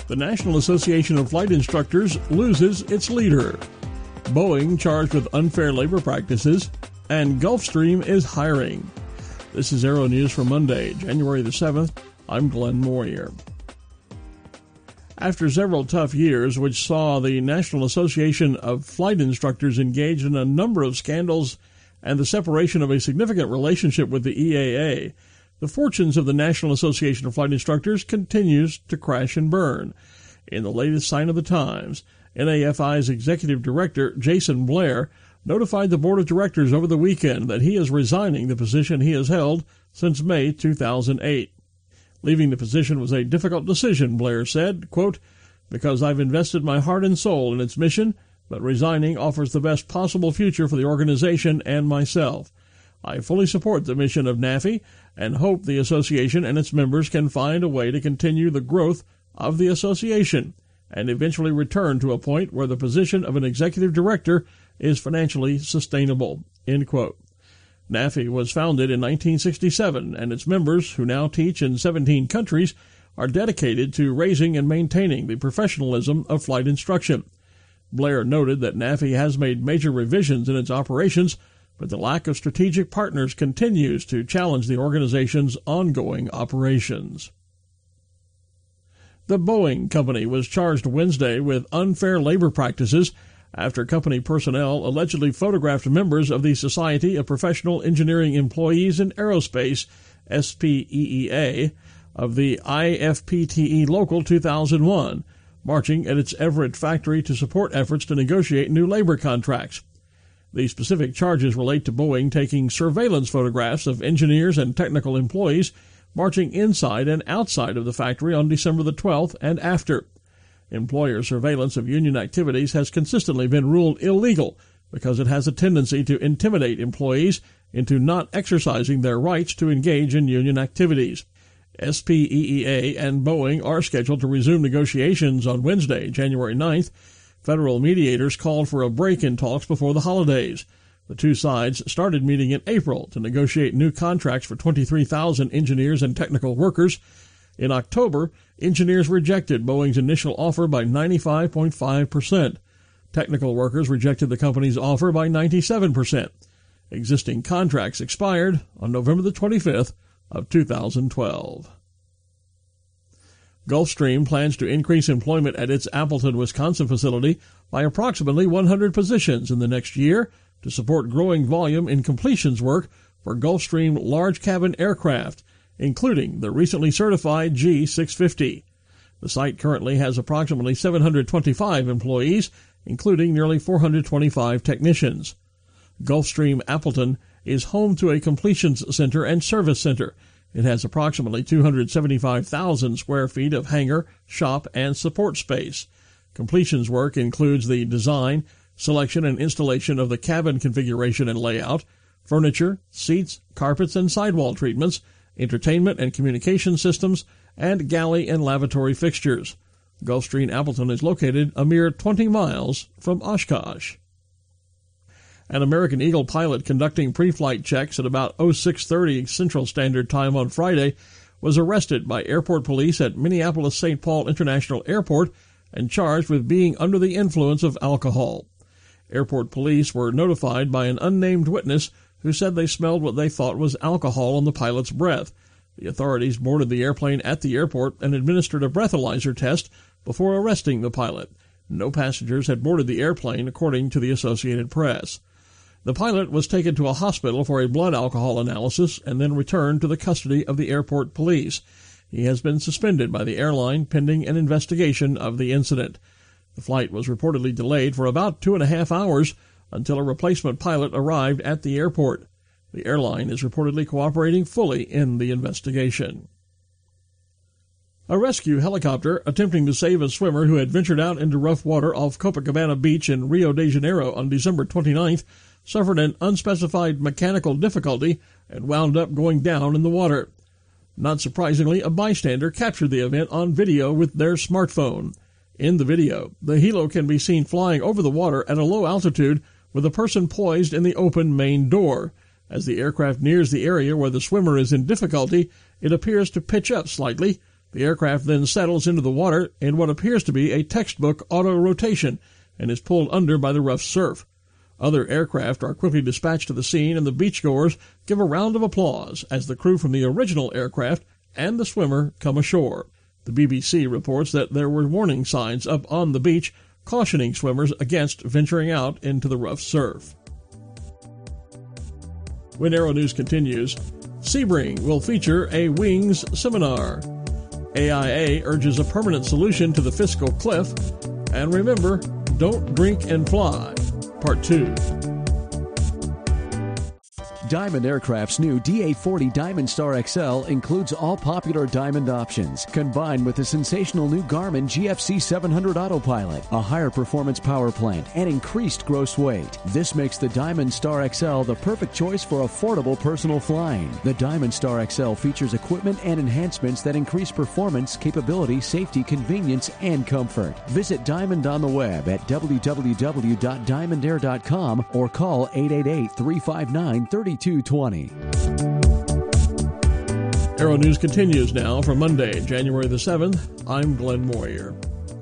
The National Association of Flight Instructors loses its leader. Boeing charged with unfair labor practices, and Gulfstream is hiring. This is Aero News for Monday, January the 7th. I'm Glenn Moyer. After several tough years, which saw the National Association of Flight Instructors engaged in a number of scandals and the separation of a significant relationship with the EAA, the fortunes of the National Association of Flight Instructors continues to crash and burn. In the latest sign of the times, NAFI's executive director, Jason Blair, notified the board of directors over the weekend that he is resigning the position he has held since May 2008. Leaving the position was a difficult decision, Blair said, quote, because I've invested my heart and soul in its mission, but resigning offers the best possible future for the organization and myself. I fully support the mission of NAFI and hope the association and its members can find a way to continue the growth of the association and eventually return to a point where the position of an executive director is financially sustainable, end quote. NAFI was founded in 1967, and its members, who now teach in 17 countries, are dedicated to raising and maintaining the professionalism of flight instruction. Blair noted that NAFI has made major revisions in its operations, but the lack of strategic partners continues to challenge the organization's ongoing operations. The Boeing Company was charged Wednesday with unfair labor practices after company personnel allegedly photographed members of the Society of Professional Engineering Employees in Aerospace, SPEEA, of the IFPTE Local 2001, marching at its Everett factory to support efforts to negotiate new labor contracts. The specific charges relate to Boeing taking surveillance photographs of engineers and technical employees marching inside and outside of the factory on December the 12th and after. Employer surveillance of union activities has consistently been ruled illegal because it has a tendency to intimidate employees into not exercising their rights to engage in union activities. SPEEA and Boeing are scheduled to resume negotiations on Wednesday, January 9th. Federal mediators called for a break in talks before the holidays. The two sides started meeting in April to negotiate new contracts for 23,000 engineers and technical workers. In October, engineers rejected Boeing's initial offer by 95.5%. Technical workers rejected the company's offer by 97%. Existing contracts expired on November the 25th of 2012. Gulfstream plans to increase employment at its Appleton, Wisconsin facility by approximately 100 positions in the next year to support growing volume in completions work for Gulfstream large cabin aircraft, including the recently certified G650. The site currently has approximately 725 employees, including nearly 425 technicians. Gulfstream Appleton is home to a completions center and service center. It has approximately 275,000 square feet of hangar, shop, and support space. Completions work includes the design, selection, and installation of the cabin configuration and layout, furniture, seats, carpets, and sidewall treatments, entertainment and communication systems, and galley and lavatory fixtures. Gulfstream Appleton is located a mere 20 miles from Oshkosh. An American Eagle pilot conducting pre-flight checks at about 0630 Central Standard Time on Friday was arrested by airport police at Minneapolis-St. Paul International Airport and charged with being under the influence of alcohol. Airport police were notified by an unnamed witness who said they smelled what they thought was alcohol on the pilot's breath. The authorities boarded the airplane at the airport and administered a breathalyzer test before arresting the pilot. No passengers had boarded the airplane, according to the Associated Press. The pilot was taken to a hospital for a blood alcohol analysis and then returned to the custody of the airport police. He has been suspended by the airline pending an investigation of the incident. The flight was reportedly delayed for about 2.5 hours until a replacement pilot arrived at the airport. The airline is reportedly cooperating fully in the investigation. A rescue helicopter attempting to save a swimmer who had ventured out into rough water off Copacabana Beach in Rio de Janeiro on December 29th suffered an unspecified mechanical difficulty and wound up going down in the water. Not surprisingly, a bystander captured the event on video with their smartphone. In the video, the helo can be seen flying over the water at a low altitude with a person poised in the open main door. As the aircraft nears the area where the swimmer is in difficulty, it appears to pitch up slightly, The aircraft then settles into the water in what appears to be a textbook auto-rotation and is pulled under by the rough surf. Other aircraft are quickly dispatched to the scene, and the beachgoers give a round of applause as the crew from the original aircraft and the swimmer come ashore. The BBC reports that there were warning signs up on the beach cautioning swimmers against venturing out into the rough surf. When Aero News continues, Sebring will feature a Wings seminar. AIA urges a permanent solution to the fiscal cliff. And remember, don't drink and fly. Part 2. Diamond Aircraft's new DA-40 Diamond Star XL includes all popular Diamond options, combined with the sensational new Garmin GFC 700 Autopilot, a higher performance power plant, and increased gross weight. This makes the Diamond Star XL the perfect choice for affordable personal flying. The Diamond Star XL features equipment and enhancements that increase performance, capability, safety, convenience, and comfort. Visit Diamond on the web at www.diamondair.com or call 888-359-3220. Aero News continues now for Monday, January the 7th. I'm Glenn Moyer.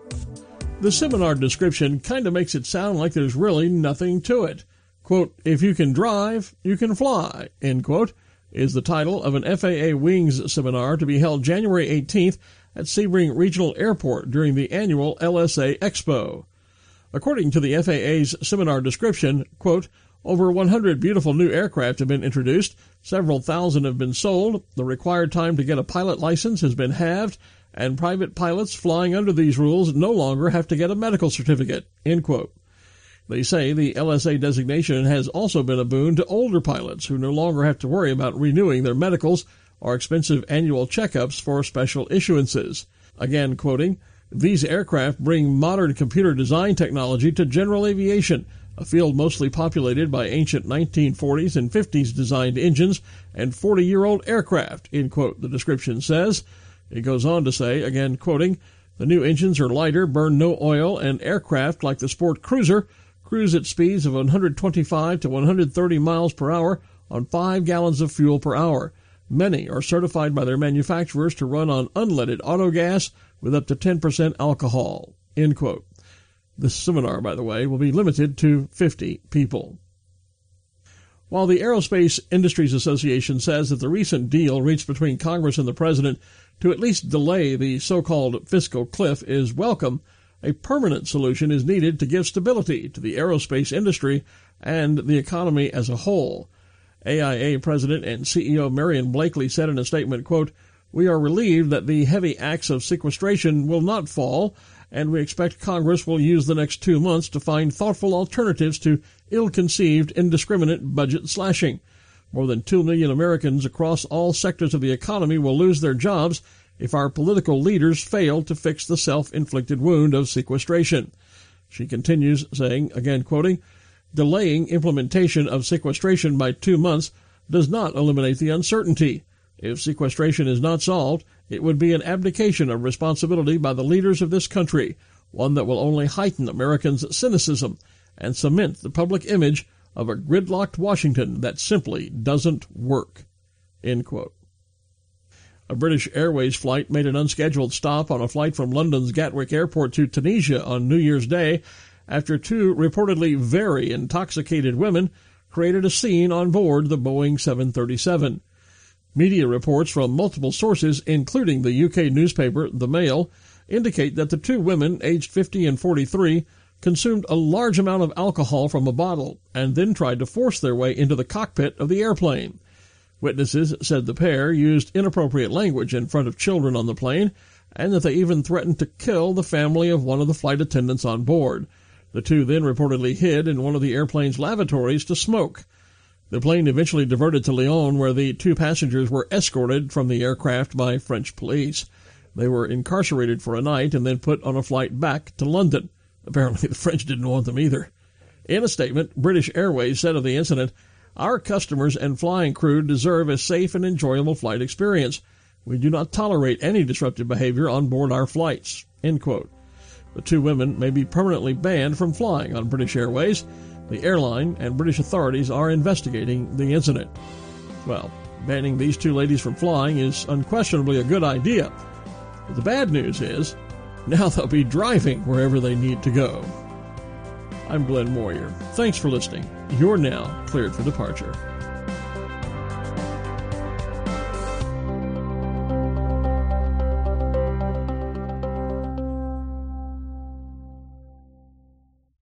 The seminar description kind of makes it sound like there's really nothing to it. Quote, "If you can drive, you can fly," end quote, is the title of an FAA Wings seminar to be held January 18th at Sebring Regional Airport during the annual LSA Expo. According to the FAA's seminar description, quote, "Over 100 beautiful new aircraft have been introduced, several thousand have been sold, the required time to get a pilot license has been halved, and private pilots flying under these rules no longer have to get a medical certificate," end quote. They say the LSA designation has also been a boon to older pilots who no longer have to worry about renewing their medicals or expensive annual checkups for special issuances. Again quoting, "These aircraft bring modern computer design technology to general aviation, a field mostly populated by ancient 1940s and 50s designed engines and 40-year-old aircraft," end quote, the description says. It goes on to say, again quoting, "The new engines are lighter, burn no oil, and aircraft like the Sport Cruiser cruise at speeds of 125 to 130 miles per hour on 5 gallons of fuel per hour. Many are certified by their manufacturers to run on unleaded autogas with up to 10% alcohol," end quote. This seminar, by the way, will be limited to 50 people. While the Aerospace Industries Association says that the recent deal reached between Congress and the President to at least delay the so-called fiscal cliff is welcome, a permanent solution is needed to give stability to the aerospace industry and the economy as a whole. AIA President and CEO Marion Blakely said in a statement, quote, "We are relieved that the heavy axe of sequestration will not fall, and we expect Congress will use the next 2 months to find thoughtful alternatives to ill-conceived, indiscriminate budget slashing. More than 2 million Americans across all sectors of the economy will lose their jobs if our political leaders fail to fix the self-inflicted wound of sequestration." She continues saying, again quoting, "Delaying implementation of sequestration by 2 months does not eliminate the uncertainty. If sequestration is not solved, it would be an abdication of responsibility by the leaders of this country, one that will only heighten Americans' cynicism and cement the public image of a gridlocked Washington that simply doesn't work," end quote. A British Airways flight made an unscheduled stop on a flight from London's Gatwick Airport to Tunisia on New Year's Day after 2 reportedly very intoxicated women created a scene on board the Boeing 737. Media reports from multiple sources, including the UK newspaper The Mail, indicate that the 2 women, aged 50 and 43, consumed a large amount of alcohol from a bottle and then tried to force their way into the cockpit of the airplane. Witnesses said the pair used inappropriate language in front of children on the plane and that they even threatened to kill the family of one of the flight attendants on board. The 2 then reportedly hid in one of the airplane's lavatories to smoke. The plane eventually diverted to Lyon, where the 2 passengers were escorted from the aircraft by French police. They were incarcerated for a night and then put on a flight back to London. Apparently the French didn't want them either. In a statement, British Airways said of the incident, "Our customers and flying crew deserve a safe and enjoyable flight experience. We do not tolerate any disruptive behavior on board our flights," end quote. The 2 women may be permanently banned from flying on British Airways. The airline and British authorities are investigating the incident. Well, banning these 2 ladies from flying is unquestionably a good idea. But the bad news is, now they'll be driving wherever they need to go. I'm Glenn Moyer. Thanks for listening. You're now cleared for departure.